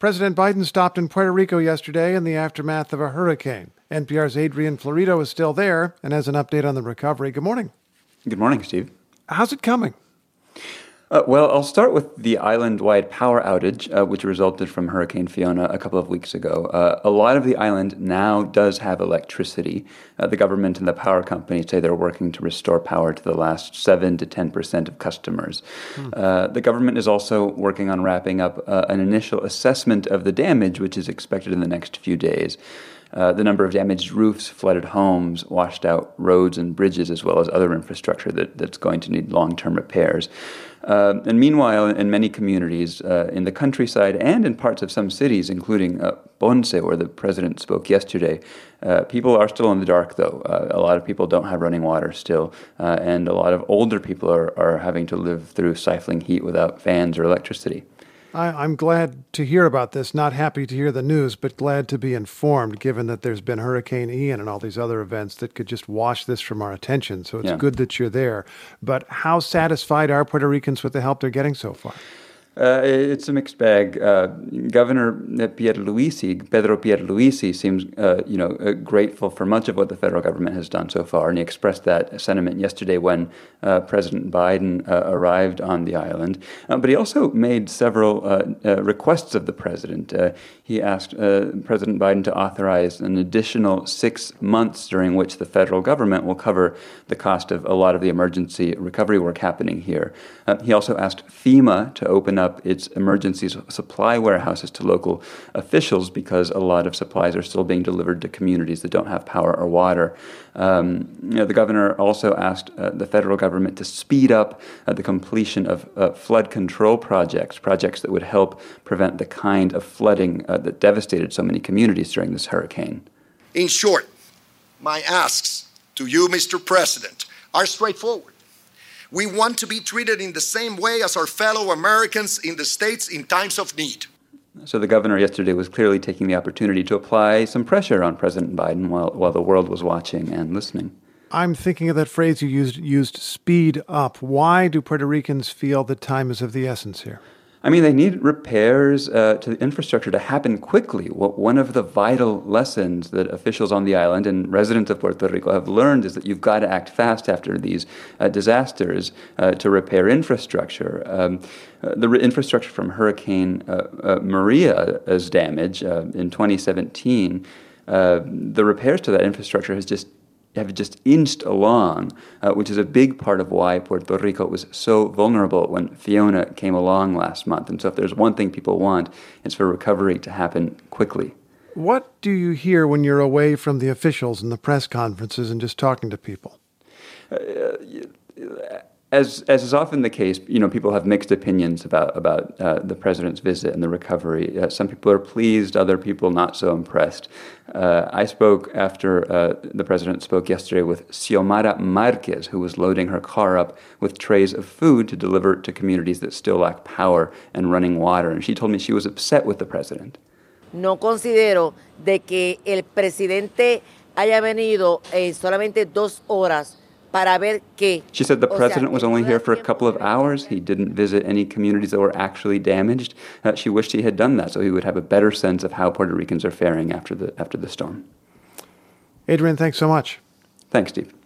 President Biden stopped in Puerto Rico yesterday in the aftermath of a hurricane. NPR's Adrian Florido is still there and has an update on the recovery. Good morning. Good morning, Steve. How's it coming? Well, I'll start with the island-wide power outage, which resulted from Hurricane Fiona a couple of weeks ago. A lot of the island now does have electricity. The government and the power companies say they're working to restore power to the last 7 to 10% of customers. The government is also working on wrapping up an initial assessment of the damage, which is expected in the next few days. The number of damaged roofs, flooded homes, washed out roads and bridges, as well as other infrastructure that's going to need long-term repairs. And meanwhile, in many communities in the countryside and in parts of some cities, including Ponce, where the president spoke yesterday, people are still in the dark, though. A lot of people don't have running water still, and a lot of older people are having to live through stifling heat without fans or electricity. I'm glad to hear about this, not happy to hear the news, but glad to be informed, given that there's been Hurricane Ian and all these other events that could just wash this from our attention. So it's good that you're there. But how satisfied are Puerto Ricans with the help they're getting so far? It's a mixed bag. Governor Pedro Pierluisi seems, grateful for much of what the federal government has done so far, and he expressed that sentiment yesterday when President Biden arrived on the island. But he also made several requests of the president. He asked President Biden to authorize an additional 6 months during which the federal government will cover the cost of a lot of the emergency recovery work happening here. He also asked FEMA to open up its emergency supply warehouses to local officials because a lot of supplies are still being delivered to communities that don't have power or water. The governor also asked the federal government to speed up the completion of flood control projects that would help prevent the kind of flooding that devastated so many communities during this hurricane. In short, my asks to you, Mr. President, are straightforward. We want to be treated in the same way as our fellow Americans in the States in times of need. So the governor yesterday was clearly taking the opportunity to apply some pressure on President Biden while the world was watching and listening. I'm thinking of that phrase you used speed up. Why do Puerto Ricans feel that time is of the essence here? I mean, they need repairs to the infrastructure to happen quickly. One of the vital lessons that officials on the island and residents of Puerto Rico have learned is that you've got to act fast after these disasters to repair infrastructure. The infrastructure from Hurricane Maria's damage in 2017, the repairs to that infrastructure have just inched along, which is a big part of why Puerto Rico was so vulnerable when Fiona came along last month. And so if there's one thing people want, it's for recovery to happen quickly. What do you hear when you're away from the officials and the press conferences and just talking to people? As is often the case, people have mixed opinions about the president's visit and the recovery. Some people are pleased, other people not so impressed. I spoke after the president spoke yesterday with Xiomara Marquez, who was loading her car up with trays of food to deliver to communities that still lack power and running water. And she told me she was upset with the president. No considero de que el presidente haya venido solamente 2 horas. She said the president was only here for a couple of hours. He didn't visit any communities that were actually damaged. She wished he had done that so he would have a better sense of how Puerto Ricans are faring after the storm. Adrian, thanks so much. Thanks, Steve.